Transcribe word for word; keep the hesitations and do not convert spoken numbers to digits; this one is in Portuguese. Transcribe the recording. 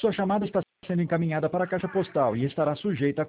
Sua chamada está sendo encaminhada para a caixa postal e estará sujeita a